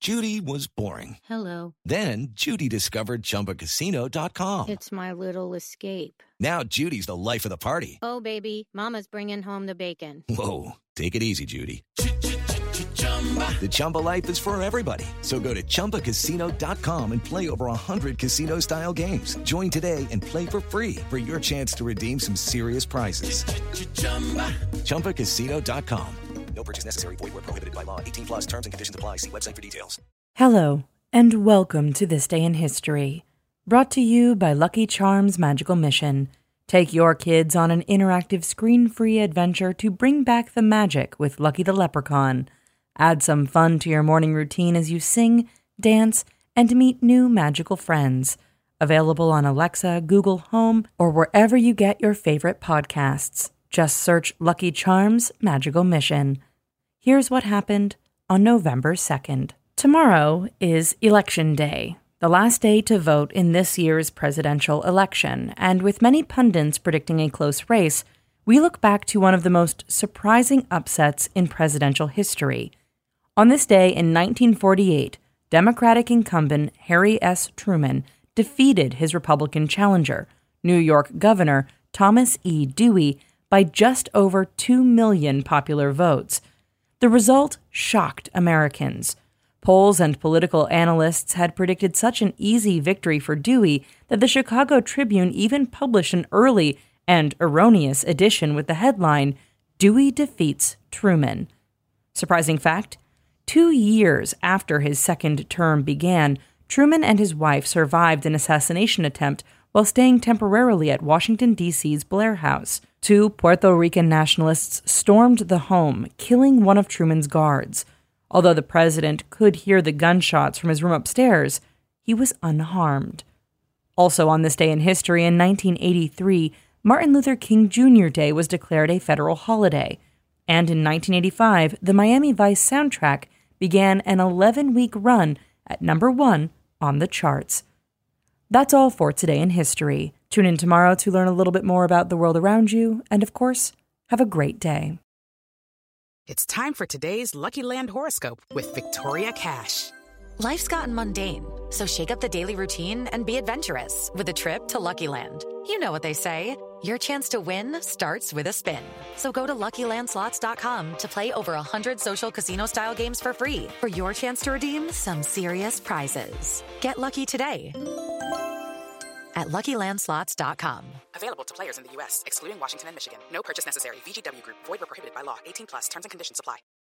Judy was boring. Hello. Then Judy discovered ChumbaCasino.com. It's my little escape. Now Judy's the life of the party. Oh, baby, mama's bringing home the bacon. Whoa, take it easy, Judy. The Chumba life is for everybody. So go to ChumbaCasino.com and play over 100 casino-style games. Join today and play for free for your chance to redeem some serious prizes. ChumbaCasino.com. No purchase necessary. Void where prohibited by law. 18 plus terms and conditions apply. See website for details. Hello, and welcome to This Day in History. Brought to you by Lucky Charms Magical Mission. Take your kids on an interactive screen-free adventure to bring back the magic with Lucky the Leprechaun. Add some fun to your morning routine as you sing, dance, and meet new magical friends. Available on Alexa, Google Home, or wherever you get your favorite podcasts. Just search Lucky Charms Magical Mission. Here's what happened on November 2nd. Tomorrow is Election Day, the last day to vote in this year's presidential election, and with many pundits predicting a close race, we look back to one of the most surprising upsets in presidential history. On this day in 1948, Democratic incumbent Harry S. Truman defeated his Republican challenger, New York Governor Thomas E. Dewey, by just over 2 million popular votes. The result shocked Americans. Polls and political analysts had predicted such an easy victory for Dewey that the Chicago Tribune even published an early and erroneous edition with the headline, "Dewey Defeats Truman." Surprising fact, 2 years after his second term began, Truman and his wife survived an assassination attempt while staying temporarily at Washington, D.C.'s Blair House. 2 Puerto Rican nationalists stormed the home, killing one of Truman's guards. Although the president could hear the gunshots from his room upstairs, he was unharmed. Also on this day in history, in 1983, Martin Luther King Jr. Day was declared a federal holiday. And in 1985, the Miami Vice soundtrack began an 11-week run at number 1 on the charts. That's all for today in history. Tune in tomorrow to learn a little bit more about the world around you, and of course, have a great day. It's time for today's Lucky Land horoscope with Victoria Cash. Life's gotten mundane, so shake up the daily routine and be adventurous with a trip to Lucky Land. You know what they say, your chance to win starts with a spin. So go to LuckyLandSlots.com to play over 100 social casino-style games for free for your chance to redeem some serious prizes. Get lucky today at LuckyLandSlots.com. Available to players in the U.S., excluding Washington and Michigan. No purchase necessary. VGW Group. Void where prohibited by law. 18 plus. Terms and conditions apply.